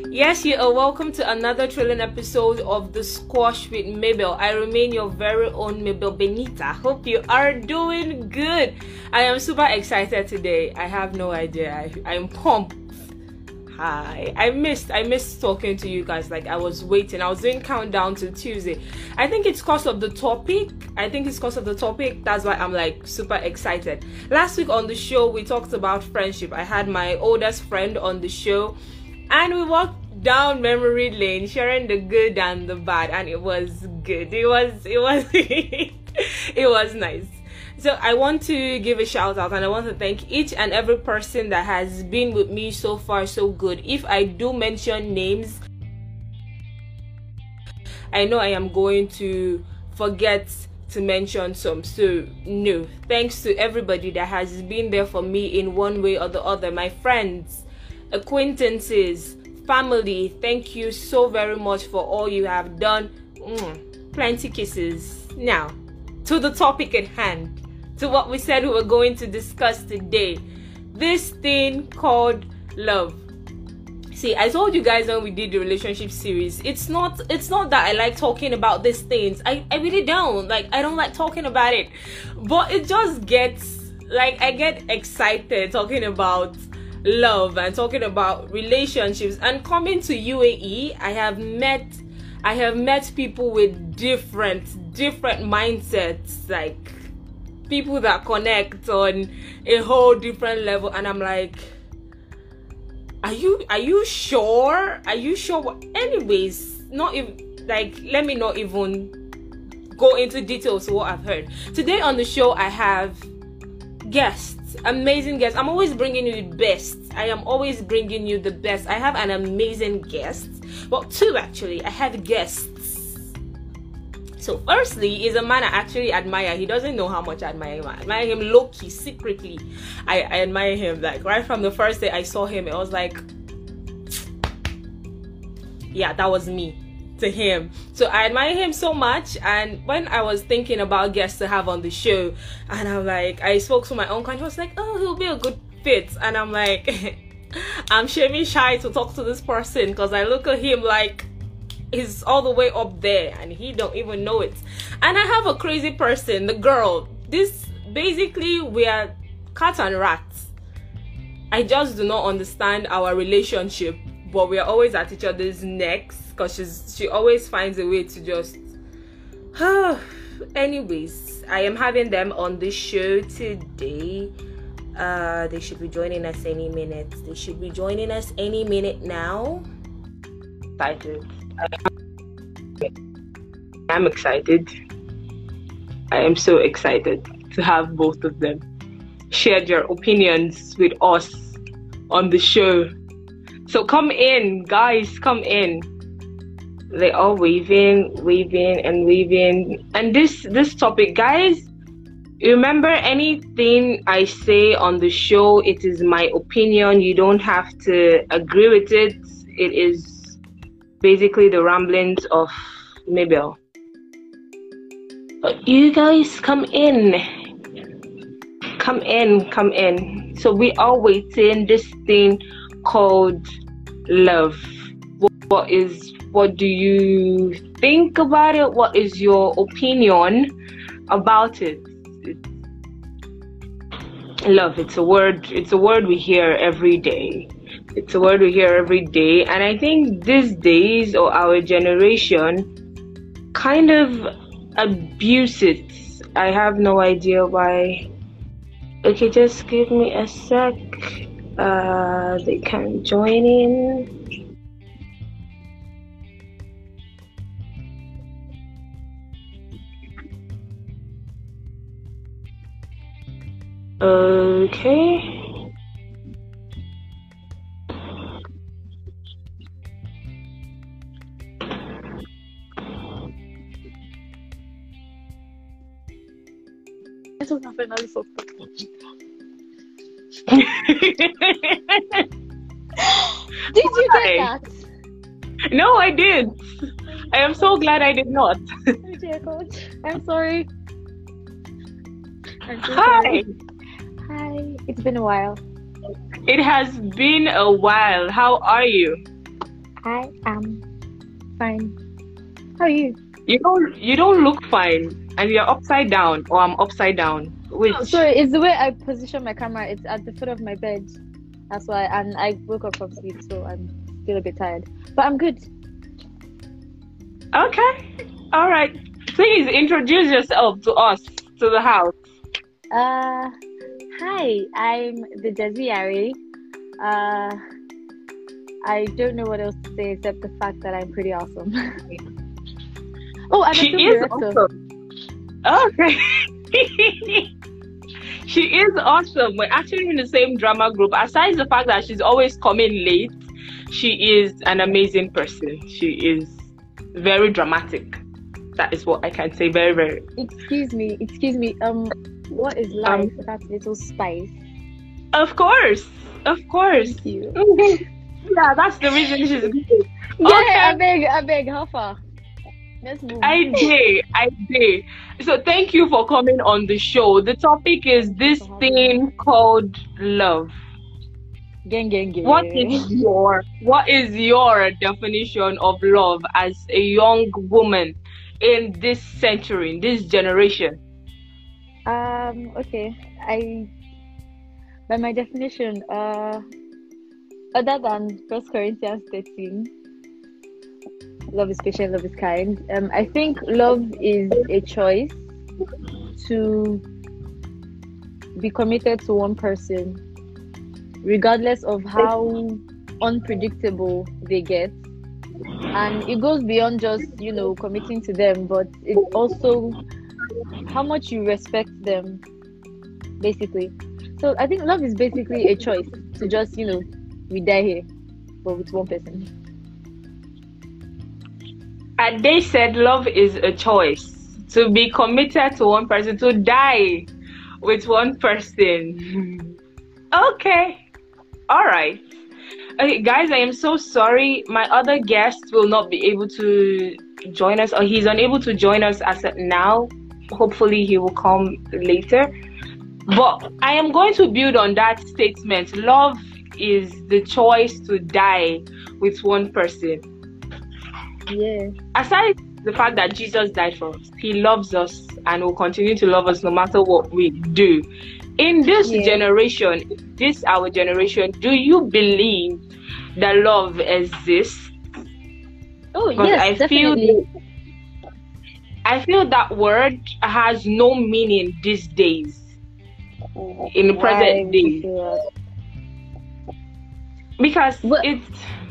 Yes, you are welcome to another thrilling episode of The Squash with Mabel. I remain your very own Mabel Benita. Hope you are doing good. I am super excited today. I have no idea. I'm pumped. Hi. I missed talking to you guys. Like, I was waiting. I was doing countdown to Tuesday. I think it's because of the topic. That's why I'm like super excited. Last week on the show, we talked about friendship. I had my oldest friend on the show, and we walked down memory lane, sharing the good and the bad, and it was good. It was it was nice. So I want to give a shout out, and I want to thank each and every person that has been with me so far so good. If I do mention names, I know I am going to forget to mention some. So no, thanks to everybody that has been there for me in one way or the other. My friends, acquaintances, family, thank you so very much for all you have done. Plenty kisses. Now, to the topic at hand, to what we said we were going to discuss today. This thing called love. See, I told you guys when we did the relationship series, it's not that I like talking about these things. I really don't. Like, I don't like talking about it. But it just gets, like, I get excited talking about love and talking about relationships. And coming to UAE, I have met people with different mindsets, like people that connect on a whole different level, and I'm like, are you sure? Anyways, not even like, let me not even go into details of what I've heard. Today on the show, I have guests, amazing guests. I'm always bringing you the best. I am always bringing you the best. I have an amazing guest. Well, two actually. I have guests. So firstly is a man I actually admire. He doesn't know how much I admire him. I admire him low-key, secretly. I admire him. Like, right from the first day I saw him, it was like, yeah, that was me to him. So I admire him so much. And when I was thinking about guests to have on the show, and I'm like, I spoke to my uncle, and he was like, oh, he'll be a good fit. And I'm like, I'm shy to talk to this person, because I look at him like he's all the way up there and he don't even know it. And I have a crazy person, the girl. This, basically, we are cat and rats. I just do not understand our relationship, but we are always at each other's necks, because she always finds a way to just anyways, I am having them on the show today. They should be joining us any minute. Now. Excited. I'm excited. I am so excited to have both of them share their opinions with us on the show. So come in, guys, come in. They are waving. And this topic, guys, remember, anything I say on the show, it is my opinion. You don't have to agree with it. It is basically the ramblings of Mabel. You guys come in. So we are waiting. This thing called love. What do you think about it? What is your opinion about it? Love, it's a word we hear every day. And I think these days, or our generation, kind of abuse it. I have no idea why. Okay, just give me a sec. They can join in. Okay. Eso no finalizó. Did you get that? No, I did. I am so glad I did not. Okay, coach. I'm sorry. Hi. Hi. It's been a while. It has been a while. How are you? I am fine. How are you? You don't look fine, and you're upside down, or I'm upside down. Oh, Which sorry, it's the way I position my camera. It's at the foot of my bed. That's why, and I woke up from sleep, so I'm still a bit tired. But I'm good. okay, all right. Please introduce yourself to us, to the house. Uh, Hi, I'm the Desiare. Uh, I don't know what else to say except the fact that I'm pretty awesome. Oh, I'm a She film is director. awesome. Okay. She is awesome. We're actually in the same drama group. Aside the fact that she's always coming late, she is an amazing person. She is very dramatic. That is what I can say. Very, very. Excuse me. What is life without little spice? Of course. Of course. Thank you. Yeah, that's the reason she's good. Yeah, Okay. I beg, how far? Let's move. I did. So thank you for coming on the show. The topic is this thing called love. Gang. What is your definition of love as a young woman in this century, in this generation? Okay. By my definition, other than 1 Corinthians 13, love is patient, love is kind. I think love is a choice to be committed to one person, regardless of how unpredictable they get. And it goes beyond just, committing to them, but it's also how much you respect them, basically. So I think love is basically a choice to just, we die here, but with one person. And they said love is a choice to be committed to one person, to die with one person. Okay. All right. Okay, guys, I am so sorry. My other guest will not be able to join us, or he's unable to join us as of now. Hopefully, he will come later. But I am going to build on that statement. Love is the choice to die with one person. Yeah. Aside the fact that Jesus died for us, he loves us and will continue to love us no matter what we do. In this generation, this our generation, do you believe that love exists? Oh, yes, definitely. I feel that word has no meaning these days. In the present day. Because it's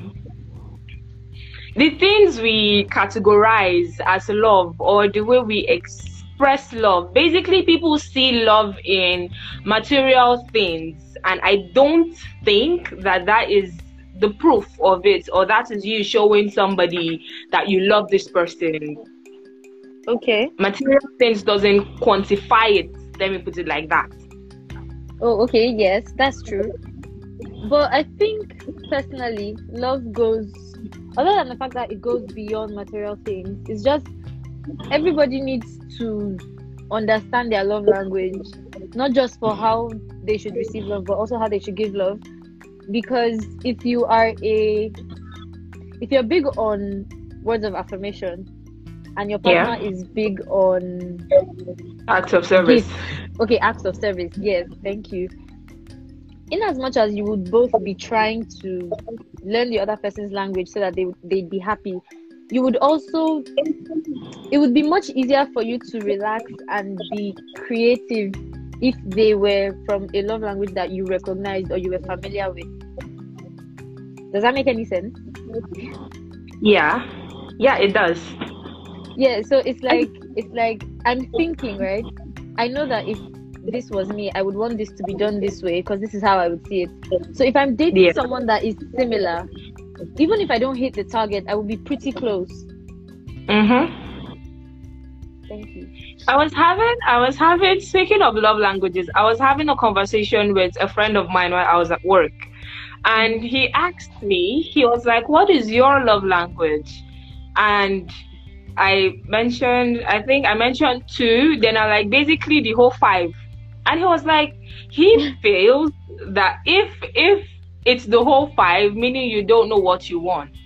the things we categorize as love, or the way we express love. Basically, people see love in material things, and I don't think that is the proof of it, or that is you showing somebody that you love this person. Okay. Material things doesn't quantify it. Let me put it like that. Oh, okay. Yes, that's true. But I think personally, love goes, other than the fact that it goes beyond material things, it's just everybody needs to understand their love language, not just for how they should receive love, but also how they should give love. Because if you're big on words of affirmation, and your partner is big on acts of service. Okay, acts of service. Yes, thank you. In as much as you would both be trying to learn the other person's language so that they'd be happy, you would also, it would be much easier for you to relax and be creative if they were from a love language that you recognized or you were familiar with. Does that make any sense? Yeah, it does. Yeah, so it's like I'm thinking, right? I know that if this was me, I would want this to be done this way because this is how I would see it. So if I'm dating someone that is similar, even if I don't hit the target, I will be pretty close. Thank you. I was having, speaking of love languages, I was having a conversation with a friend of mine while I was at work. And he asked me, he was like, what is your love language? And I mentioned 2, then I like basically the whole 5. And he was like, he feels that if it's the whole 5, meaning you don't know what you want.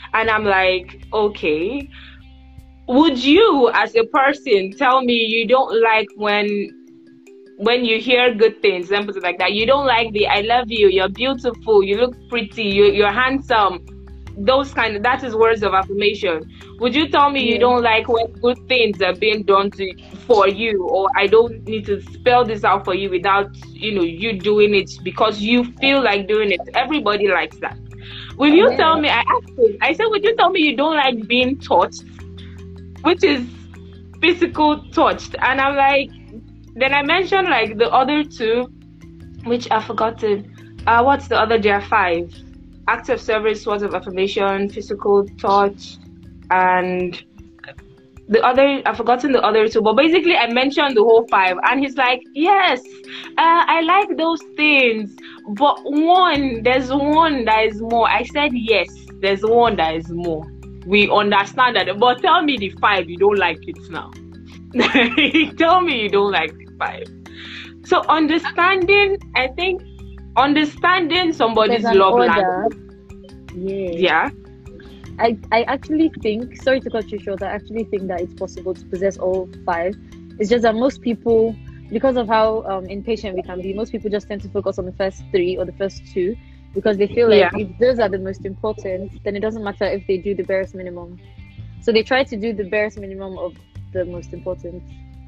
And I'm like, okay. Would you, as a person, tell me you don't like when you hear good things, and put it like that? You don't like the "I love you," "You're beautiful," "You look pretty," "You're handsome." Those that is words of affirmation. Would you tell me you Yeah. don't like when good things are being done for you, or I don't need to spell this out for you without you doing it because you feel like doing it? Everybody likes that. Will you tell Yeah. me? I asked you. I said, would you tell me you don't like being touched, which is physical touched? And I'm like, then I mentioned like the other two, which I've forgotten. What's the other? There are five: acts of service, words of affirmation, physical touch, and the other. I've forgotten the other two. But basically, I mentioned the whole five, and he's like, "Yes, I like those things, but there's one that is more." I said, "Yes, there's one that is more. We understand that, but tell me the five you don't like it now." Tell me you don't like the five. So I think understanding somebody's There's an love order. language. Yeah. Yeah. I actually think, sorry to cut you short, I actually think that it's possible to possess all five. It's just that most people, because of how impatient we can be, most people just tend to focus on the first three or the first two because they feel like Yeah. if those are the most important, then it doesn't matter if they do the barest minimum. So they try to do the barest minimum of the most important.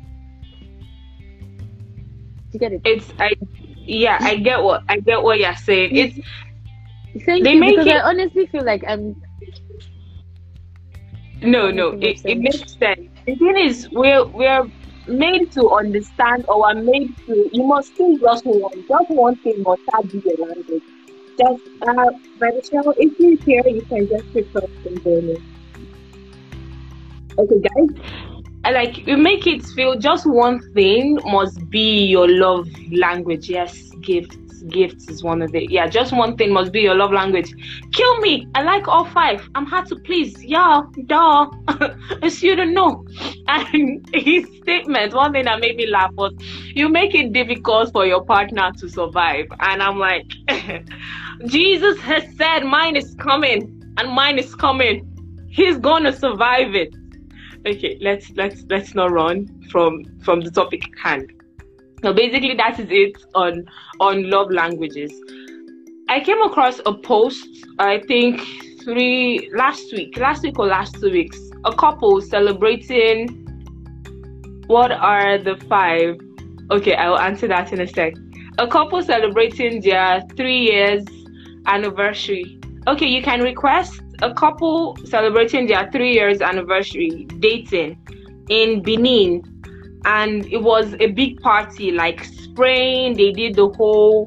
Do you get it? I get what you're saying. It's Thank they you, make because I it honestly feel like I'm. no, Anything it makes sense. makes sense. The thing is we're made to understand, or are made to you must think just one thing must start be your language. Just by the show, if you hear you can just pick up and go. Okay, guys. Like you make it feel just one thing must be your love language. Yes, gifts is one of it. Yeah, just one thing must be your love language. Kill me, I like all five. I'm hard to please. Yeah, duh. It's you don't know. And his statement, one thing that made me laugh was, you make it difficult for your partner to survive. And I'm like, Jesus has said mine is coming, and mine is coming. He's gonna survive it. Okay, let's not run from the topic at hand. So basically, that is it on love languages. I came across a post, I think last week or last 2 weeks, a couple celebrating. What are the five? Okay, I will answer that in a sec. A couple celebrating their 3 years anniversary. Okay, you can request a couple celebrating their 3 years anniversary dating in Benin, and it was a big party, like spraying. They did the whole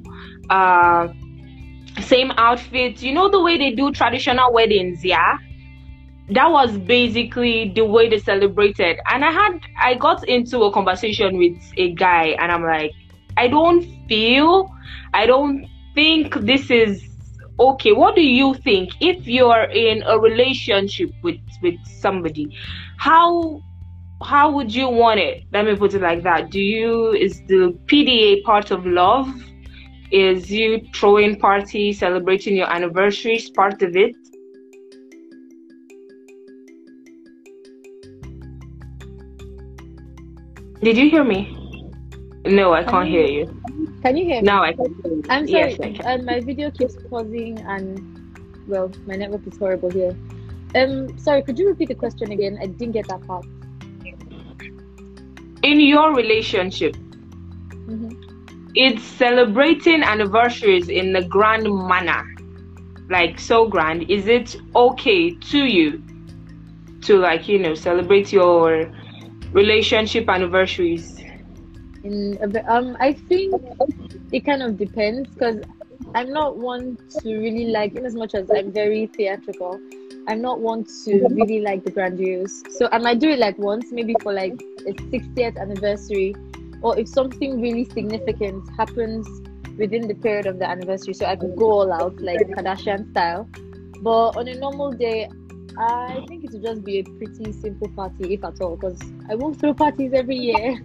same outfit. You know the way they do traditional weddings, yeah? That was basically the way they celebrated. And I got into a conversation with a guy, and I'm like, I don't think this is okay. What do you think if you're in a relationship with somebody? How would you want it? Let me put it like that. Is the PDA part of love? Is you throwing parties, celebrating your anniversaries part of it? Did you hear me? No, I can't hear you. Can you hear me? Now I can hear you. I'm sorry. Yes, I can. My video keeps pausing, and well, my network is horrible here. Sorry, could you repeat the question again? I didn't get that part. In your relationship, it's celebrating anniversaries in a grand manner, like so grand. Is it okay to you to, like, celebrate your relationship anniversaries? I think it kind of depends, because I'm not one to really like, in as much as I'm very theatrical, I'm not one to really like the grandiose. So I might do it like once, maybe for like a 60th anniversary, or if something really significant happens within the period of the anniversary, so I could go all out, like Kardashian style. But on a normal day, I think it would just be a pretty simple party, if at all, because I won't throw parties every year.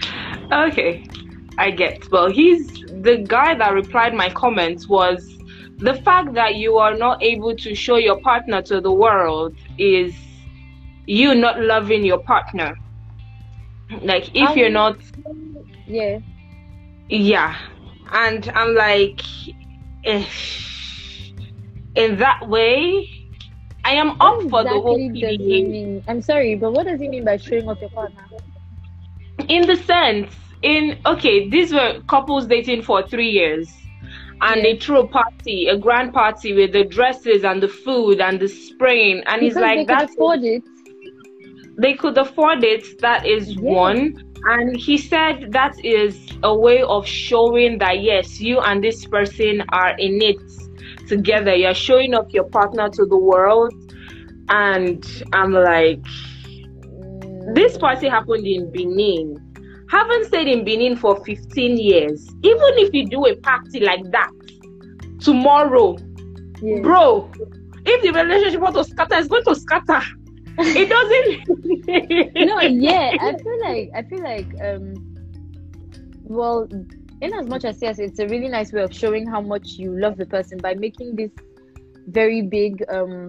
Okay, I get. Well, the guy that replied my comments was the fact that you are not able to show your partner to the world is you not loving your partner. Like, if you're not, yeah, yeah. And I'm like, eh, in that way, I am up for the whole exactly does it PDA. mean? I'm sorry, but what does it mean by showing off your partner? In the sense, okay, these were couples dating for 3 years, and they Yeah. threw a grand party with the dresses and the food and the spraying, and he's Because they like, could that afford it. they could afford it. That is Yeah. one. And he said that is a way of showing that yes, you and this person are in it together. You're showing off your partner to the world. And I'm like, this party happened in Benin. Haven't stayed in Benin for 15 years. Even if you do a party like that tomorrow, Yeah. bro, if the relationship wants to scatter, it's going to scatter. It doesn't. No, yeah, I feel like well, in as much as yes, it's a really nice way of showing how much you love the person by making this very big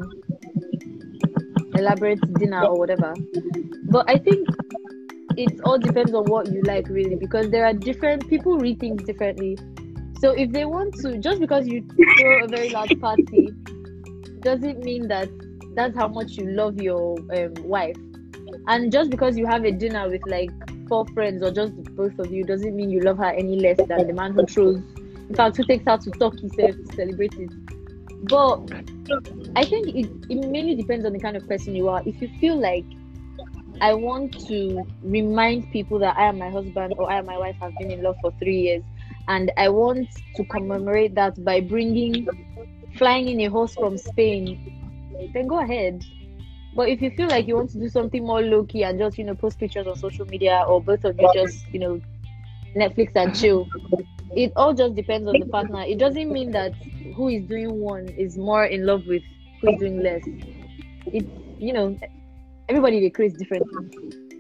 elaborate dinner or whatever. But I think it all depends on what you like, really, because there are different people read things differently. So if they want to, just because you throw a very large party doesn't mean that that's how much you love your wife. And just because you have a dinner with like 4 friends or just both of you doesn't mean you love her any less than the man who throws, in fact, who takes her to Turkey to celebrate it. But I think it mainly depends on the kind of person you are. If you feel like, I want to remind people that I and my husband or I and my wife have been in love for 3 years, and I want to commemorate that by flying in a horse from Spain, then go ahead. But if you feel like you want to do something more low-key and just, post pictures on social media, or both of you just, Netflix and chill, it all just depends on the partner. It doesn't mean that who is doing one is more in love with who is doing less. It, everybody they create differently.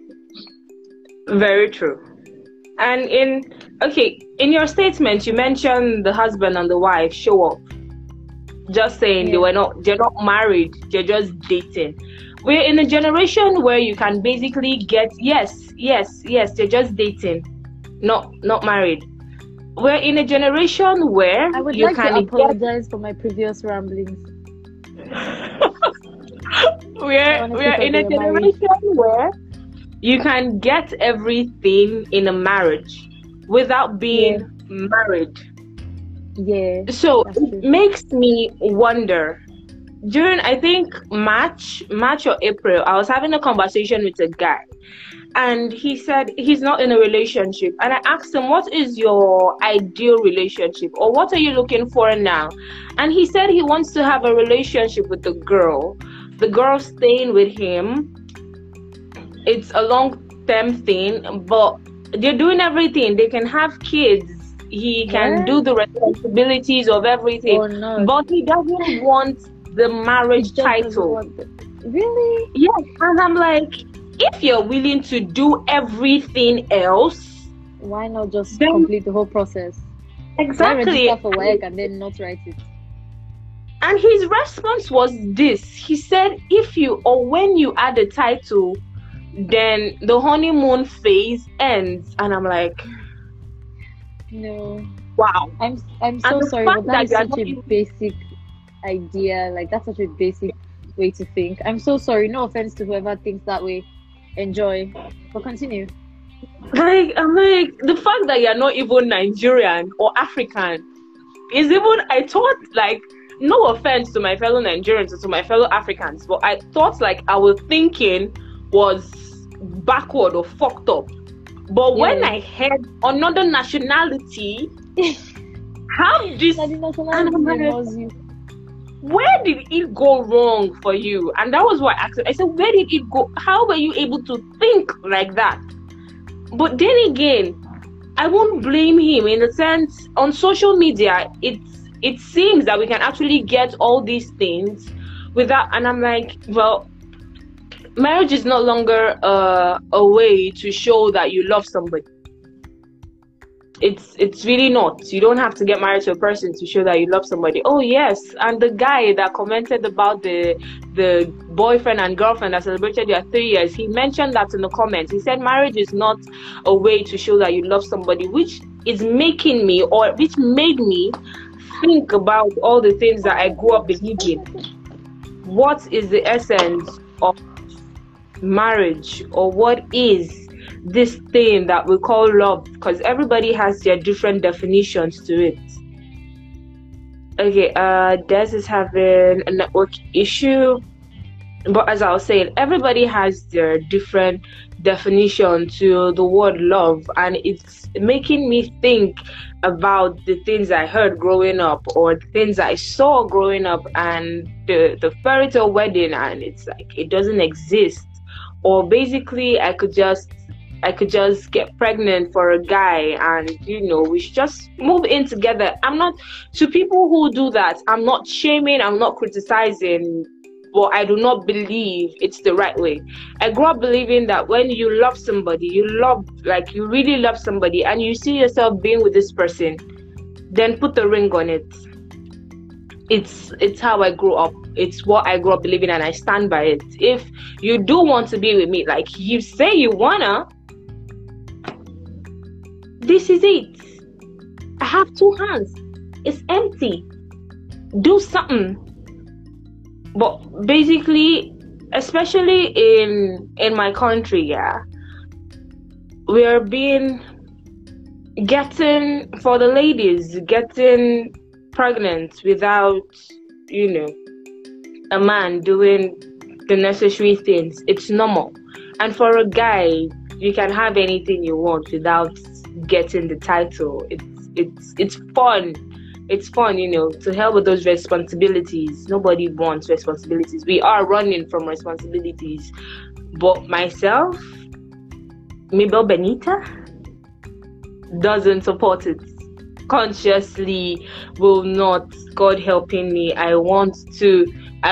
Very true. And in your statement, you mentioned the husband and the wife show up. Just saying they're not married, they're just dating. We're in a generation where you can basically get yes, they're just dating, not married. We're in a generation where I would you like can to apologize for my previous ramblings. we're in a generation where you can get everything in a marriage without being married. Yeah. So it makes me wonder. During, I think, March or April, I was having a conversation with a guy, and he said he's not in a relationship. And I asked him, what is your ideal relationship, or what are you looking for now? And he said he wants to have a relationship with the girl staying with him. It's a long-term thing, but they're doing everything. They can have kids. He can do the responsibilities of everything, but he doesn't want the marriage title. Really? Yes. And I'm like, if you're willing to do everything else, why not just complete the whole process? Exactly. Register for work and then not write it. And his response was this. He said, when you add a title, then the honeymoon phase ends. And I'm like, no. Wow. I'm so sorry, but that is such a basic idea. Like, that's such a basic way to think. I'm so sorry. No offense to whoever thinks that way. Enjoy. But continue. I'm like, the fact that you're not even Nigerian or African is even, I thought, like, no offense to my fellow Nigerians or to my fellow Africans, but I thought like our thinking was backward or fucked up. But when I heard another nationality have this, and I'm like, where did it go wrong for you? And that was what I asked him. I said, where did it go? How were you able to think like that? But then again, I won't blame him in the sense, on social media, it seems that we can actually get all these things without, and I'm like, well, marriage is no longer a way to show that you love somebody. it's really not. You don't have to get married to a person to show that you love somebody. Oh yes, and the guy that commented about the boyfriend and girlfriend that celebrated their 3 years, he mentioned that in the comments. He said marriage is not a way to show that you love somebody, which made me think about all the things that I grew up believing. What is the essence of marriage, or what is this thing that we call love? Because everybody has their different definitions to it. Okay, Des is having a network issue, but as I was saying, everybody has their different definition to the word love, and it's making me think about the things I heard growing up, or the things I saw growing up, and the fairy tale wedding, and it's like it doesn't exist. Or basically I could just get pregnant for a guy, and we should just move in together. I'm not, to people who do that, I'm not shaming, I'm not criticizing, but I do not believe it's the right way. I grew up believing that when you love somebody, you really love somebody, and you see yourself being with this person, then put the ring on it. It's how I grew up. It's what I grew up believing, and I stand by it. If you do want to be with me, like you say you wanna, this is it. I have 2 hands. It's empty. Do something. But basically, especially in my country, yeah, we're getting for the ladies, getting pregnant without, a man doing the necessary things. It's normal. And for a guy, you can have anything you want without getting the title. It's fun. It's fun, to help with those responsibilities. Nobody wants responsibilities. We are running from responsibilities. But myself, Mabel Benita, doesn't support it. Consciously will not. God helping me. I want to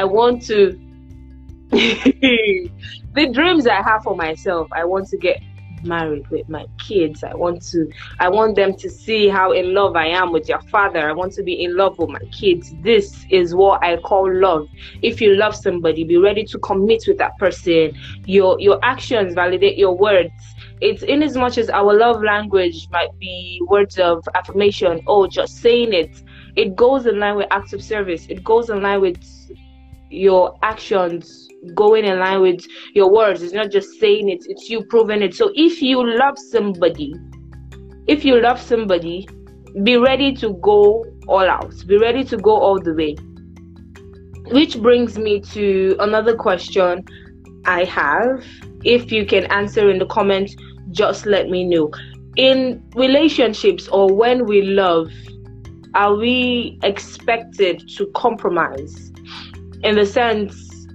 the dreams I have for myself, I want to get married with my kids. I want them to see how in love I am with your father. I want to be in love with my kids. This is what I call love. If you love somebody, be ready to commit with that person. Your actions validate your words. It's in as much as our love language might be words of affirmation, just saying it. It goes in line with acts of service. It goes in line with your actions going in line with your words. It's not just saying it, it's you proving it. So if you love somebody, be ready to go all out. Be ready to go all the way. Which brings me to another question I have. If you can answer in the comments, just let me know. In relationships, or when we love, are we expected to compromise? In the sense,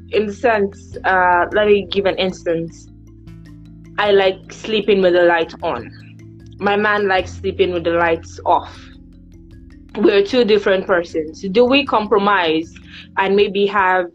let me give an instance. I like sleeping with the light on. My man likes sleeping with the lights off. We're 2 different persons. Do we compromise and maybe have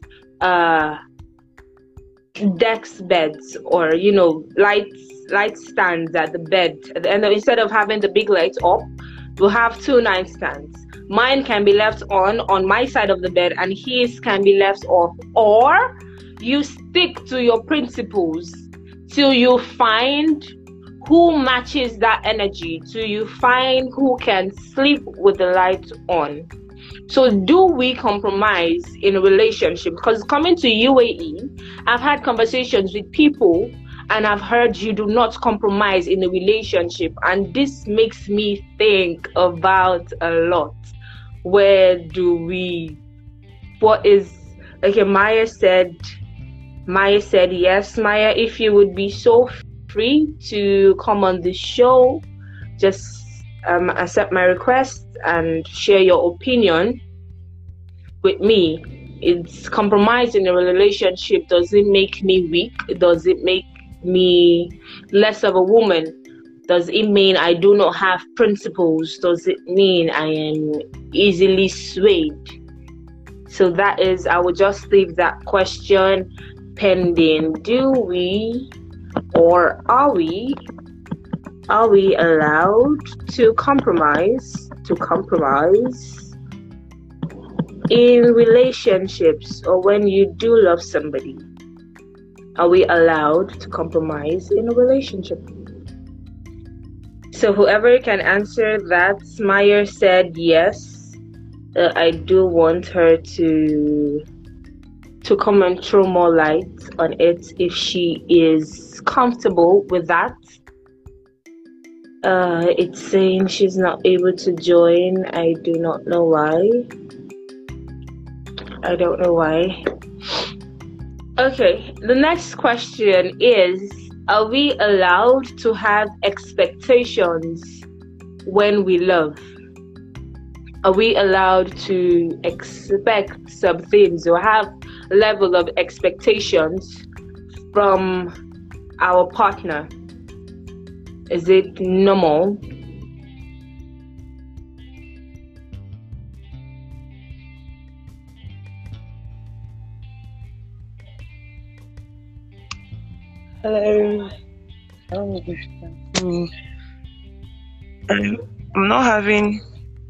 desk beds, or light stands at the bed, and instead of having the big lights up, we'll have 2 nightstands. Mine can be left on my side of the bed, and his can be left off. Or you stick to your principles till you find who matches that energy, till you find who can sleep with the lights on. So do we compromise in a relationship? Because coming to UAE, I've had conversations with people, and I've heard you do not compromise in a relationship. And this makes me think about a lot. Where do we, okay, Maya said yes. Maya, if you would be so free to come on the show, just accept my request and share your opinion with me. It's compromise in a relationship. Does it make me weak? Does it make me less of a woman? Does it mean I do not have principles? Does it mean I am easily swayed? So that is, I will just leave that question pending. Do we, or are we Are we allowed to compromise in relationships, or when you do love somebody? Are we allowed to compromise in a relationship? So whoever can answer that, Meyer said yes. I do want her to come and throw more light on it if she is comfortable with that. It's saying she's not able to join. I do not know why. I don't know why. Okay, the next question is, are we allowed to have expectations when we love? Are we allowed to expect some things or have a level of expectations from our partner? Is it normal? Hello. I'm not having.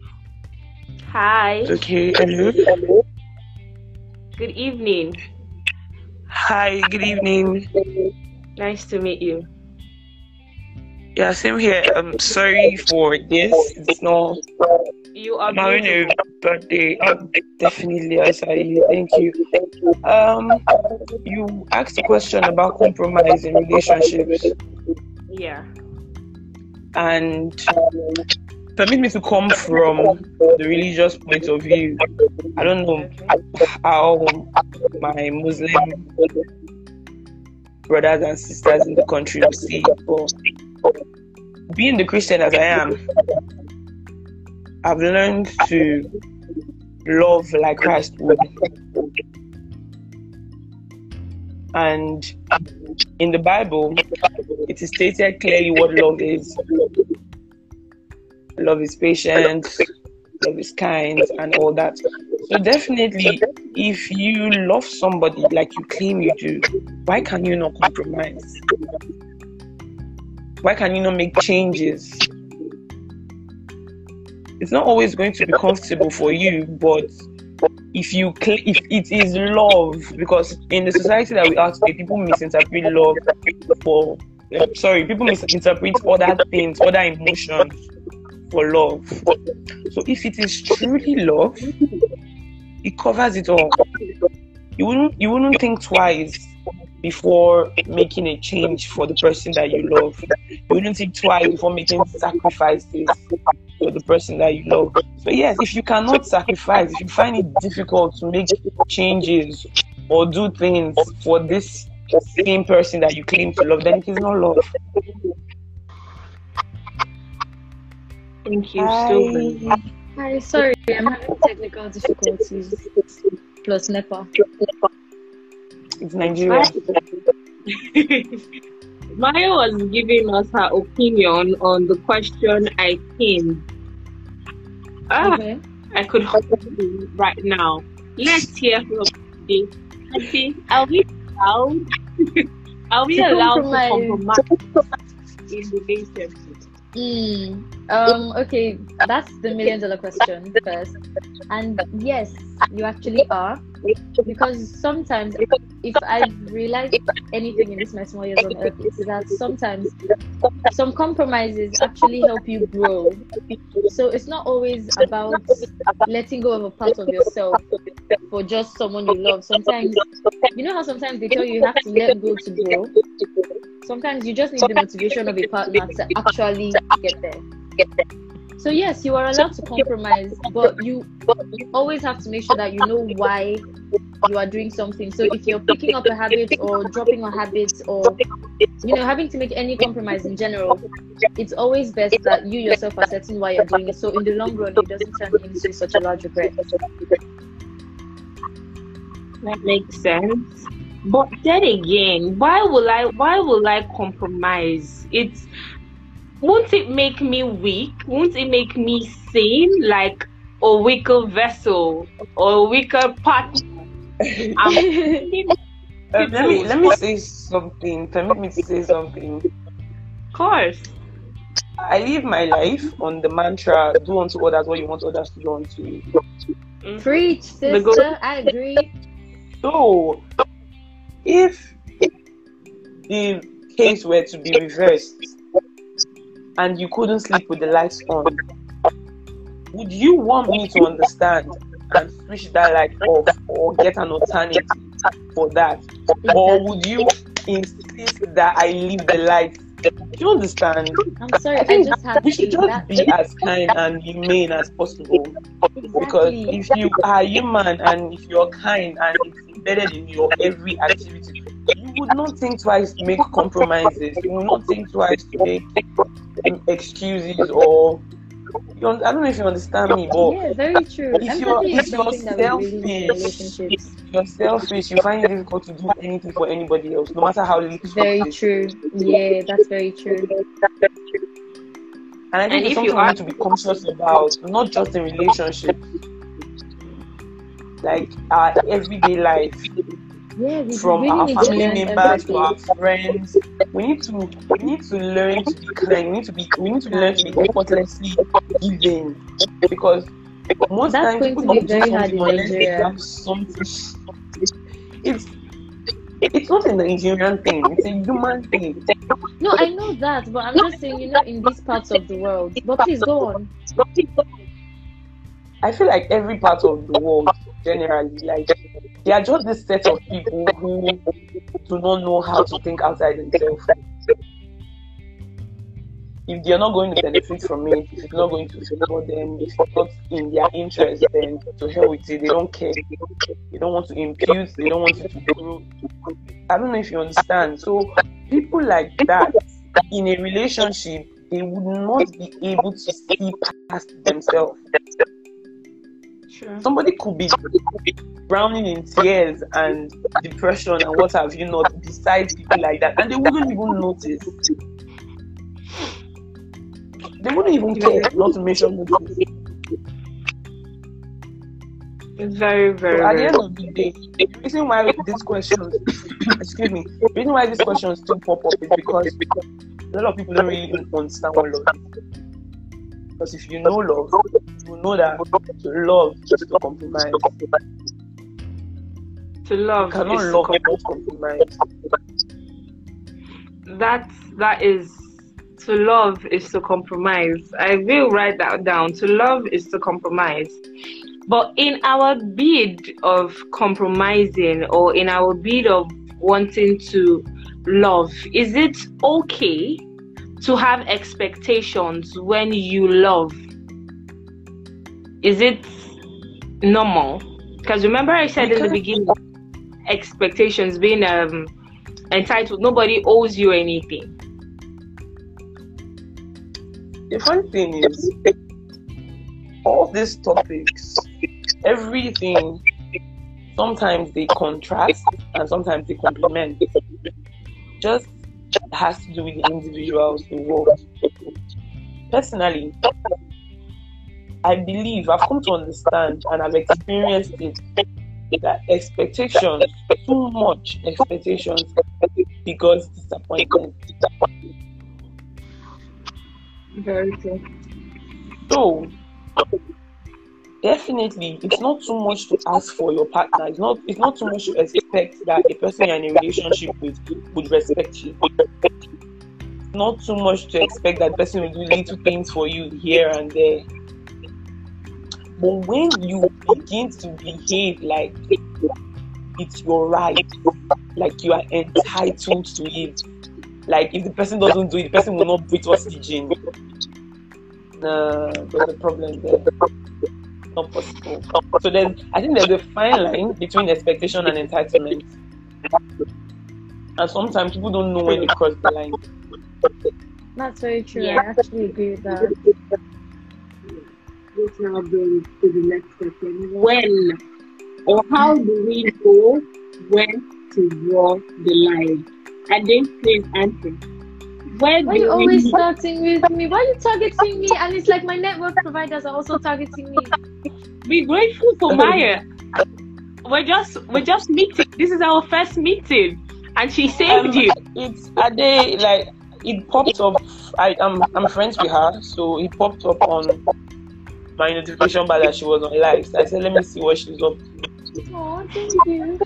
Hi. Okay. Hello. Good evening. Hi. Good evening. Nice to meet you. Yeah, same here. I'm sorry for this. It's not. You are I'm having a beautiful. birthday. Definitely, I saw you. Thank you. You asked a question about compromise in relationships, Yeah. and permit me to come from the religious point of view. I don't know Okay. how my Muslim brothers and sisters in the country will see it, but being the Christian as I am, I've learned to love like Christ would. And in the Bible, it is stated clearly what love is. Love is patient, love is kind, and all that. So definitely, if you love somebody like you claim you do, why can you not compromise? Why can you not make changes? It's not always going to be comfortable for you, but if it is love, because in the society that we are today, people misinterpret love people misinterpret other things, other emotions for love. So if it is truly love, it covers it all. You wouldn't think twice before making a change for the person that you love. You wouldn't think twice before making sacrifices for the person that you love. So yes, if you cannot sacrifice, if you find it difficult to make changes or do things for this same person that you claim to love, then it is not love. Thank you so much. Hi, sorry, I'm having technical difficulties. Plus NEPA. It's Nigeria. Maya was giving us her opinion on the question I pinned. Okay. I could hold you right now. Let's hear from Ade. Ade, are we allowed? Are we allowed to compromise in relationships? Okay, that's the $1,000,000 question first. And yes, you actually are. Because sometimes, if I've realized anything in this my small years on earth, is that sometimes some compromises actually help you grow. So it's not always about letting go of a part of yourself for just someone you love. Sometimes, you know how sometimes they tell you have to let go to grow? Sometimes you just need the motivation of a partner to actually get there. So yes, you are allowed to compromise, but you always have to make sure that you know why you are doing something. So if you're picking up a habit or dropping a habit, or having to make any compromise in general, it's always best that you yourself are certain why you're doing it. So in the long run, it doesn't turn into such a large regret. That makes sense. But then again, why will I compromise? Won't it make me weak? Won't it make me seem like a weaker vessel or a weaker partner? Let me say something. Permit me to say something. Of course. I live my life on the mantra: do unto others what you want others to do unto you. Preach, sister. I agree. So, if the case were to be reversed and you couldn't sleep with the lights on, would you want me to understand and switch that light off or get an alternative for that? Or would you insist that I leave the light? Do you understand? I'm sorry, I think I just have we should just be as kind and humane as possible. Because Exactly. if you are human and if you're kind and it's embedded in your every activity, you would not think twice to make compromises. You would not think twice to make excuses or. I don't know if you understand me, but Yeah, very true. if Empathy is you're something that we really need in selfish, relationships. you're selfish, you find it difficult to do anything for anybody else, no matter how little Very it is. true. Yeah, that's very true. And I think And it's if you something we are, need to be conscious about, not just in relationships, like our everyday life, Yeah, we from really our need to family learn members to our empathy. friends. We need to learn to be kind. We need to learn to be effortlessly giving, because most That's times going people to be don't do very hard something in unless they Nigeria. have something. It's not a Nigerian thing, it's a human thing. No, I know that, but I'm just saying, in these parts of the world. But please go on. I feel like every part of the world generally, like, they are just this set of people who do not know how to think outside themselves. If they're not going to benefit from it, if it's not going to favor them, if it's not in their interest, then to hell with it. They don't care. They don't want to impute. They don't want it to grow. I don't know if you understand. So people like that in a relationship, they would not be able to see past themselves. sure. Somebody could be drowning in tears and depression and what have you not beside people like that, and they wouldn't even notice. They wouldn't even care, not to mention notice. Very, very, So at the very. end of the day, the reason why these questions, excuse me, the reason why these questions still pop up is because a lot of people don't really understand what love is. Because if you know love, you know that to love is to compromise. To love You cannot is to love without compromise. that is to love is to compromise. I will write that down. To love is to compromise. But in our bid of compromising, or in our bid of wanting to love, is it okay to have expectations when you love? Is it normal? Because remember I said in the beginning, expectations being entitled, nobody owes you anything. The funny thing is, all these topics, everything, sometimes they contrast and sometimes they complement. Just has to do with the individuals involved. Personally, I believe, I've come to understand and I've experienced it, that expectations, too much expectations, because disappointment. Very true. So, definitely, it's not too much to ask for your partner. It's not too much to expect that a person you're in a relationship with would respect you. It's not too much to expect that person will do little things for you here and there. But when you begin to behave like it's your right, like you are entitled to it, like if the person doesn't do it, the person will not breathe oxygen. There's a problem there. Not possible. So then I think there's a fine line between expectation and entitlement. And sometimes people don't know when they cross the line. That's very true. Yeah. I actually agree with that. Let's now go to the next question. When or how do we know when to draw the line? And then please answer. Why Why are do you we always starting with me? Why are you targeting me? And it's like my network providers are also targeting me. be grateful for Maya? We're just meeting. This is our first meeting, and she saved you. It's are they like it popped up. I'm friends with her, so it popped up on my notification bar that she was on live. So I said, let me see what she's up to. Oh, thank you.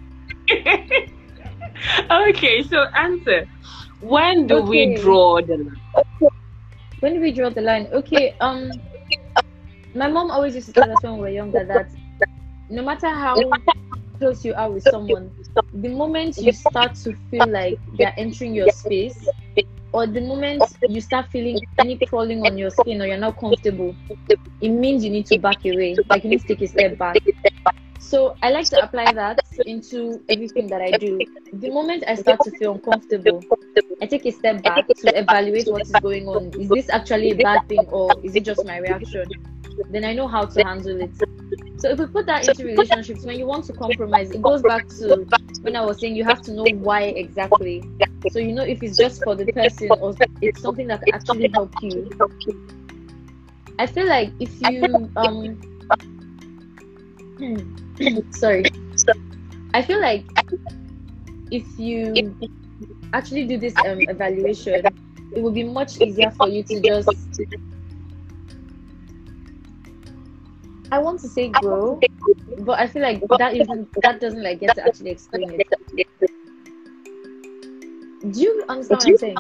Okay, so answer. When do we draw the line? When do we draw the line? Okay, my mom always used to tell us when we were younger that no matter how close you are with someone, the moment you start to feel like they're entering your space, or the moment you start feeling any crawling on your skin, or you're not comfortable, it means you need to back away. Like you need to take a step back. So I like to apply that into everything that I do. The moment I start to feel uncomfortable, I take a step back to evaluate what is going on. Is this actually a bad thing, or is it just my reaction? Then I know how to handle it. So if we put that into relationships, when you want to compromise, it goes back to when I was saying you have to know why exactly. So you know if it's just for the person or it's something that can actually help you. I feel like if you sorry. I feel like if you actually do this evaluation, it will be much easier for you to just, I want to say grow, but I feel like that doesn't like get to actually explain it. Do you understand what I'm saying?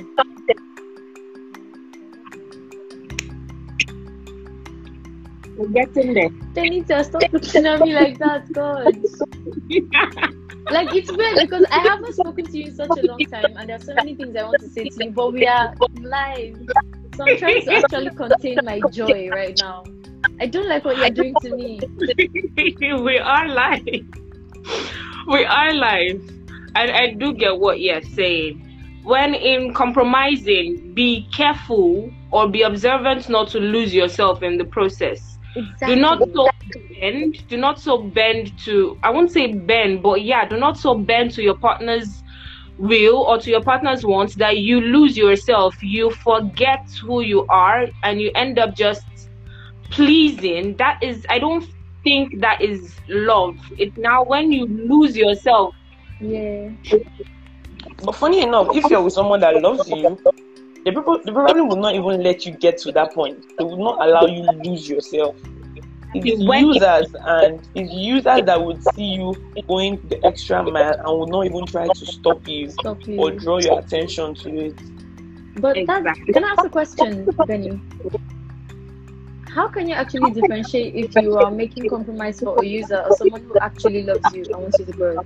We're getting there. Benita, stop looking at me like that, God. Like it's weird because I haven't spoken to you in such a long time, and there are so many things I want to say to you, but we are live, so I'm trying to actually contain my joy right now. I don't like what you're doing to me. We are live. We are live, and I do get what you're saying. When in compromising, be careful or be observant not to lose yourself in the process. Exactly. Do not so bend to, I won't say bend, but yeah, do not so bend to your partner's will or to your partner's wants that you lose yourself. You forget who you are and you end up just pleasing. That is, I don't think that is love. It's now when you lose yourself. Yeah. But funny enough, if you're with someone that loves you, they probably will not even let you get to that point. They will not allow you lose yourself. It's users that would see you going the extra mile and will not even try to stop you or draw your attention to it. But can I ask a question, Benny? How can you actually differentiate if you are making compromise for a user or someone who actually loves you and wants you to grow?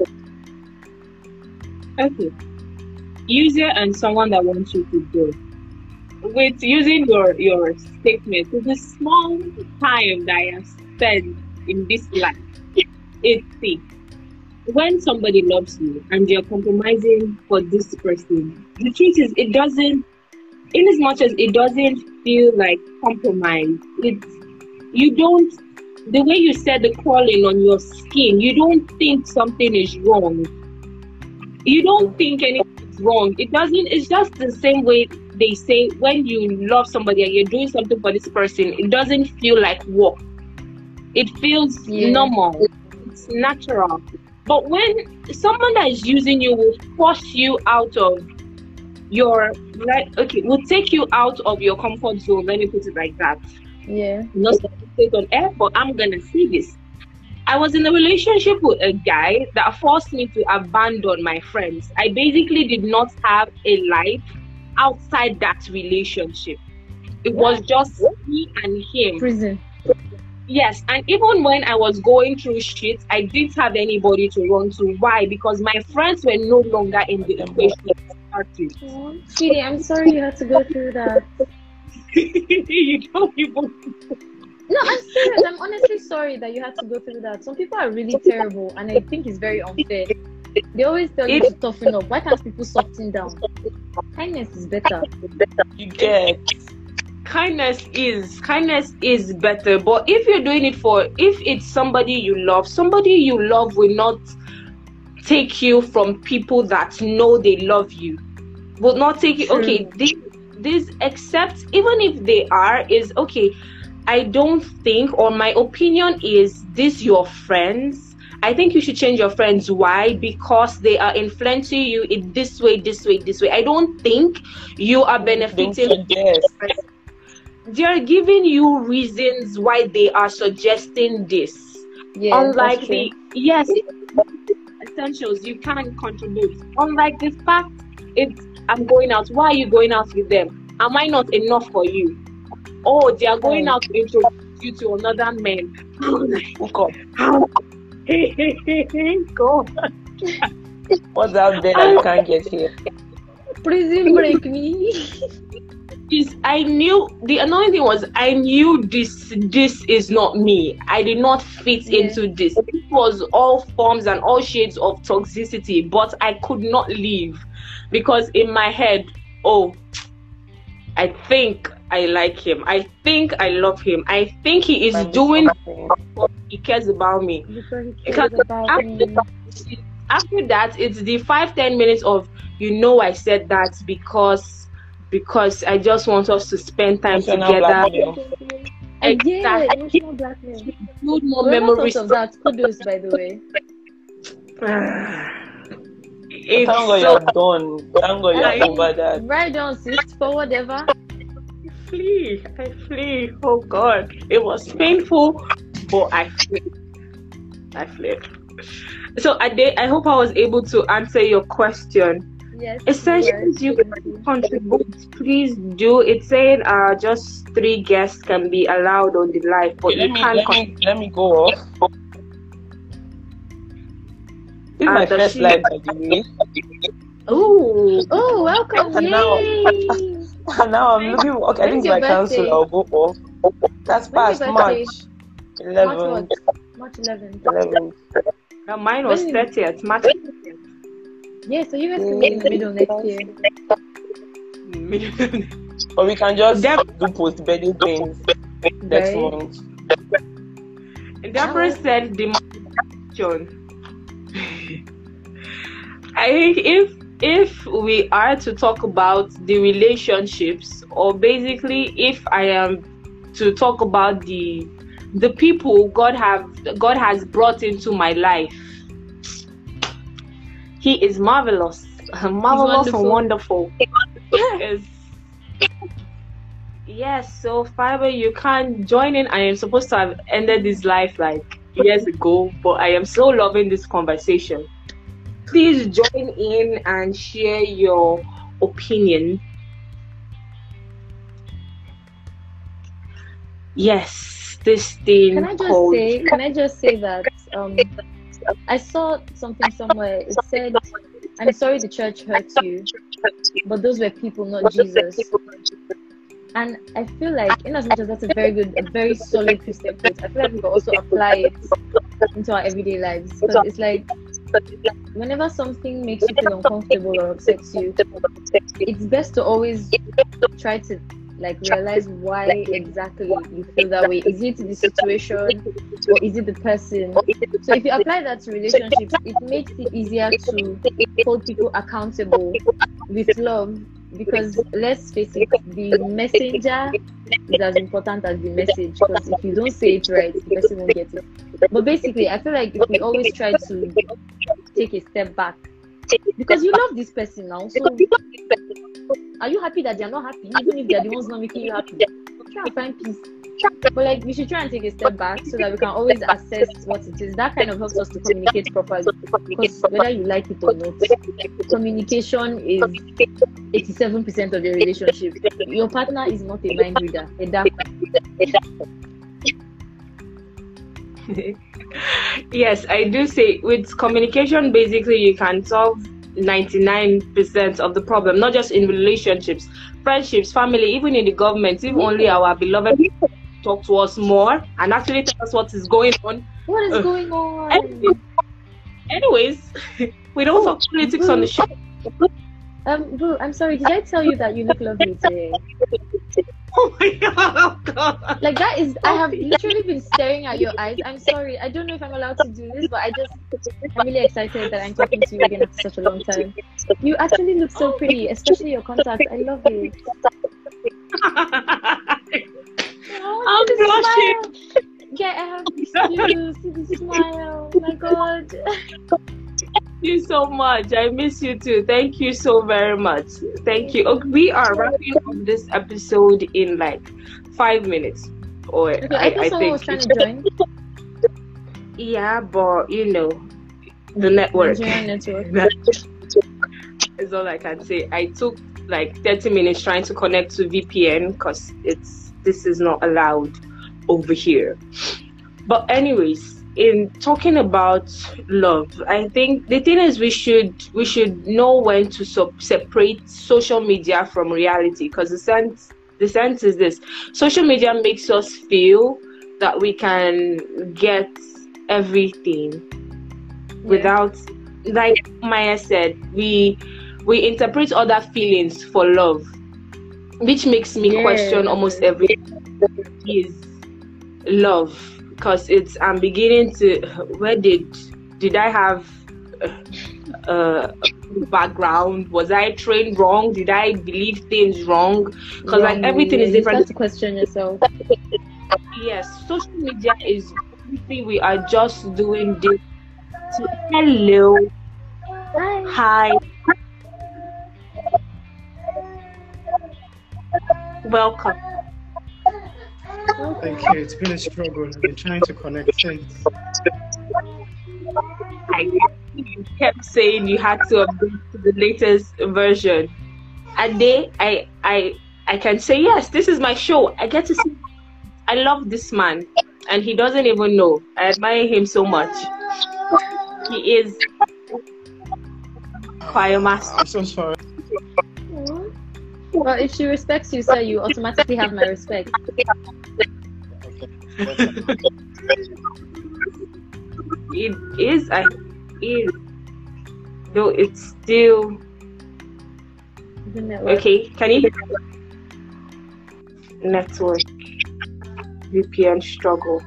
Okay. User and someone that wants you to grow. With using your statement, with the small time that I have spent in this life, it's see, when somebody loves you and you're compromising for this person, the truth is it doesn't, in as much as it doesn't feel like compromise, the way you said the crawling on your skin, you don't think something is wrong. You don't think anything's wrong. It's just the same way they say when you love somebody and you're doing something for this person, it doesn't feel like work. It feels normal. It's natural. But when someone that is using you will force you out of will take you out of your comfort zone. Let me put it like that. Yeah. Not to take on air, but I'm gonna see this. I was in a relationship with a guy that forced me to abandon my friends. I basically did not have a life outside that relationship. It was just me and him. Prison. Yes, and even when I was going through shit, I didn't have anybody to run to. Why? Because my friends were no longer in the equation. Oh, sweetie, I'm sorry you had to go through that. You don't even... No, I'm serious. I'm honestly sorry that you had to go through that. Some people are really terrible, and I think it's very unfair. They always tell you to toughen up. Why can't people soften down? Kindness is better. You get. Kindness is better, but if you're doing it if it's somebody you love will not take you from people that know they love you. Will not take you. Okay, this except even if they are is okay. I don't think, or my opinion is, this your friends I think you should change your friends. Why? Because they are influencing you in this way, this way, this way. I don't think you are benefiting. Yes. They are giving you reasons why they are suggesting this. Yeah, Unlike yes, essentials, you can contribute. Unlike this fact, it's I'm going out. Why are you going out with them? Am I not enough for you? Oh, they are going out to introduce you to another man. Hook up. Go. What's out there that you can't get here? Prison break me. I knew the annoying thing was I knew this is not me. I did not fit into this. It was all forms and all shades of toxicity, but I could not leave because in my head, oh, I think I like him. I think I love him. I think he is doing what he cares about me. After that, it's the 5-10 minutes of I said that because I just want us to spend time together. Yeah, emotional blackmail. Good more memories of that. Kudos, by the way. Thank God you're done. Thank God you're over that. Right on, sis, for whatever. I flee. Oh God, it was painful, but I fled. So I hope I was able to answer your question. Yes. Essentially, you can contribute. Please do. It's saying just 3 guests can be allowed on the live, but let me go off. This is my first live, by the way. Oh, welcome! Now I'm looking. Okay, I think by cancel I'll go off. That's past March 11th. March 11th. Mine was 30th. March 30th. Yeah, so you guys can meet in the middle next year. Or we can just do post-birthday things next month. Deborah said the I think if we are to talk about the relationships, or basically if I am to talk about the people God has brought into my life, He is marvelous and wonderful. Yes, so Fiber, you can join in. I am supposed to have ended this life like years ago, but I am so loving this conversation. Please join in and share your opinion. Yes, this thing. Can I just say that I saw something somewhere. It said, "I'm sorry the church hurt you, but those were people, not Jesus." And I feel like, in as much as that's a very solid Christian quote, I feel like we can also apply it into our everyday lives. Because it's like, whenever something makes you feel uncomfortable or upsets you, it's best to always try to realize why exactly you feel that way. Is it the situation or is it the person? So if you apply that to relationships, it makes it easier to hold people accountable with love. Because let's face it, the messenger is as important as the message. Because if you don't say it right, the person won't get it. But basically, I feel like if we always try to take a step back, because you love this person now, so are you happy that they're not happy, even if they're the ones not making you happy? Try and find peace. But we should try and take a step back so that we can always assess what it is. That kind of helps us to communicate properly. Because whether you like it or not, communication is 87% of your relationship. Your partner is not a mind reader, a dark. Yes, I do say with communication, basically you can solve 99% of the problem, not just in relationships, friendships, family, even in the government. If only our beloved people talk to us more and actually tell us what is going on. What is going on? Anyways, we don't talk politics on the show. Boo, I'm sorry, did I tell you that you look lovely today? Oh my God. Like that is, I have literally been staring at your eyes. I'm sorry, I don't know if I'm allowed to do this, but I'm really excited that I'm talking to you again after such a long time. You actually look so pretty, especially your contacts. I love it. I'm blushing. Funke, I have missed you. See the smile. Oh my God. Thank you so much. I miss you too. Thank you so very much. Thank you. Okay, we are wrapping up this episode in like 5 minutes. Or Okay, I thought someone was trying to join. Yeah, but you know, the network. Nigerian network. Is all I can say. I took like 30 minutes trying to connect to VPN because this is not allowed over here. But anyways, in talking about love, I think the thing is we should know when to separate social media from reality, because the sense is this: social media makes us feel that we can get everything without, like Maya said, we interpret other feelings for love, which makes me question almost everything is love, because I'm beginning to, where did I have background? Was I trained wrong? Did I believe things wrong? Because like everything is different. You start to question yourself. Yes, social media is everything. We are just doing this to hello, hi, welcome. Thank you. It's been a struggle. I've been trying to connect things. You kept saying you had to update to the latest version. A day, I can say yes. This is my show. I get to see. I love this man, and he doesn't even know. I admire him so much. He is choir master. I'm so sorry. Well, if she respects you, sir, you automatically have my respect. It is, though it's still okay. Can you hear network VPN struggle?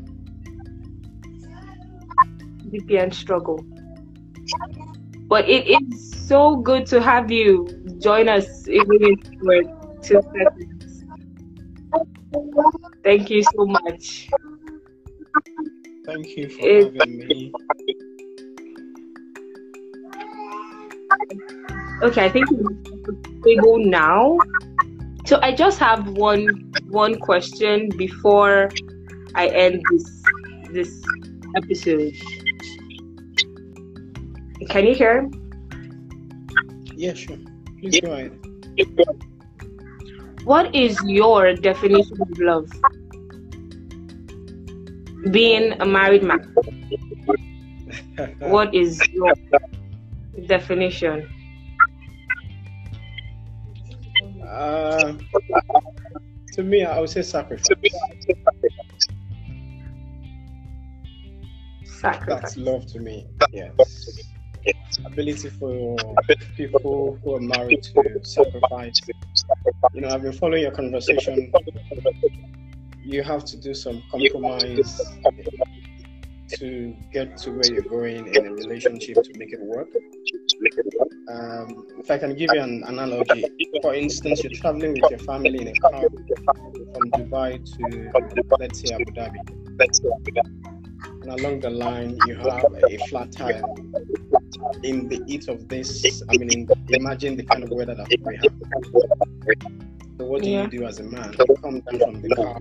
But it is so good to have you join us even for 2 seconds. Thank you so much. Thank you for having me. Okay, I think we go now. So I just have one question before I end this episode. Can you hear? Yeah, sure. Please go ahead. What is your definition of love? Being a married man. What is your definition? To me, I would say sacrifice. Sacrifice. That's love to me. Yes. Ability for people who are married to sacrifice. You know, I've been following your conversation. You have to do some compromise to get to where you're going in a relationship to make it work. If I can give you an analogy, for instance, you're traveling with your family in a car from Dubai to, let's say, Abu Dhabi. And along the line, you have a flat tire. In the heat of this, imagine the kind of weather that we have. So what do you do as a man? You come down from the car,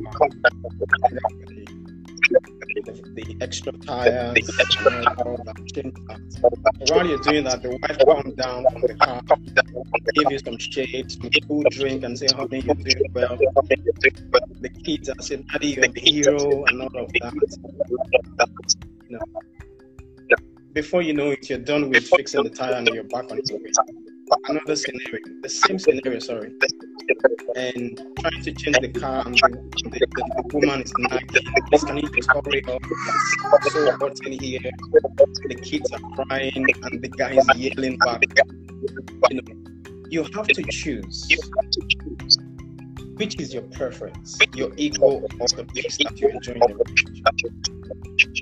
the extra tires, and all that, change that. While you're doing that, the wife comes down from the car, give you some shade, some cool drink, and say, honey, you're doing well. The kids are saying, daddy, you're the hero, and all of that. You know, before you know it, you're done with fixing the tire and you're back on your way. Another scenario, the same scenario, sorry. And trying to change the car, and the woman is nagging, please can you just hurry up? It's so hot in here. The kids are crying and the guy is yelling back. You know, you have to choose. Which is your preference? Your ego or the peace that you enjoy in the relationship?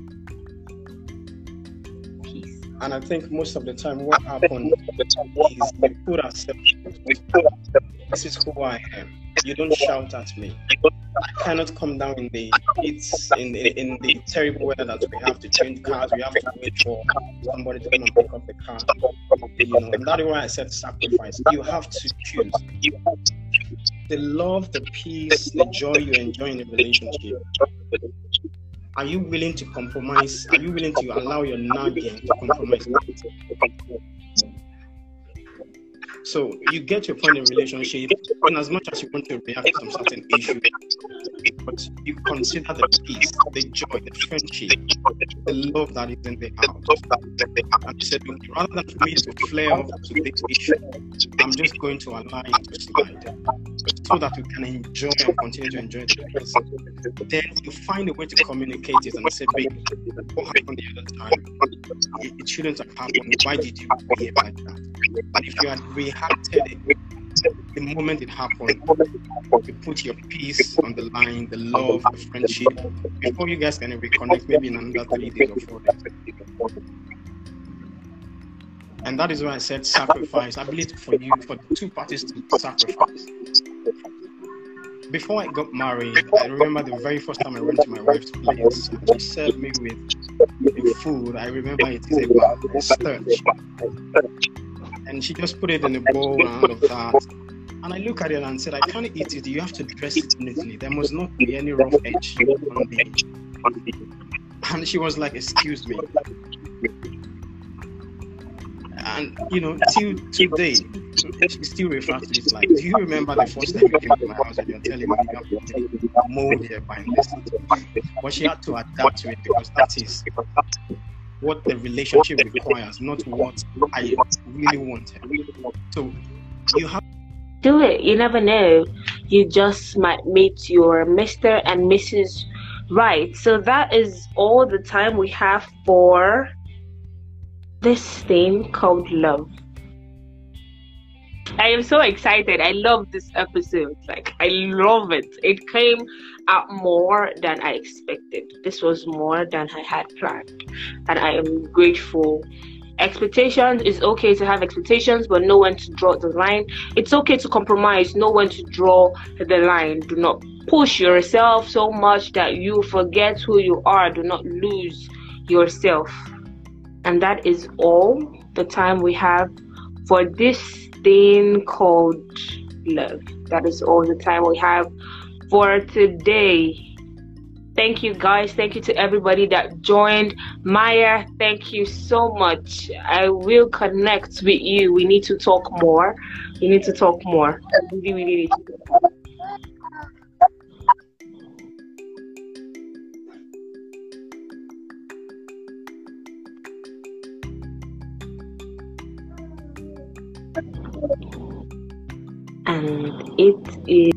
And I think most of the time what happens is we put ourselves, this is who I am. You don't shout at me. I cannot come down in the in the terrible weather that we have to change cars. We have to wait for somebody to come and pick up the car. You know, and that is why I said sacrifice. You have to choose the love, the peace, the joy you enjoy in a relationship. Are you willing to compromise? Are you willing to allow your nagging to compromise? So you get to a point in relationship, in as much as you want to react to some certain issue, but you consider the peace, the joy, the friendship, the love that is in the house. And you said, rather than for me to flare up to this issue, I'm just going to allow it to slide, so that you can enjoy and continue to enjoy the peace. Then you find a way to communicate it and say, babe, what happened the other time? It shouldn't have happened. Why did you behave like that? And if you had reacted the moment it happened, you put your peace on the line, the love, the friendship, before you guys can reconnect, maybe in another 3 days or 4 days. And that is why I said sacrifice. I believe for you, for the two parties to sacrifice. Before I got married, I remember the very first time I went to my wife's place, she served me with food. I remember it is about starch. And she just put it in a bowl and all of that. And I look at it and said, I can't eat it. You have to dress it neatly. There must not be any rough edge on the. And she was like, excuse me. And, you know, till today, she still refers to it like, do you remember the first time you came to my house and you're telling me you have to mold here by this? But she had to adapt to it because that is what the relationship requires, not what I really wanted. So you have do it. You never know. You just might meet your Mr. and Mrs. Right. So that is all the time we have for this thing called love. I am so excited. I love this episode. Like, I love it. It came out more than I expected. This was more than I had planned. And I am grateful. Expectations, is okay to have expectations, but know when to draw the line. It's okay to compromise. Know when to draw the line. Do not push yourself so much that you forget who you are. Do not lose yourself. And that is all the time we have for this thing called love. That is all the time we have for today. Thank you guys. Thank you to everybody that joined. Maya, thank you so much. I will connect with you. We need to talk more. We need to talk more. We really need to talk more. And it is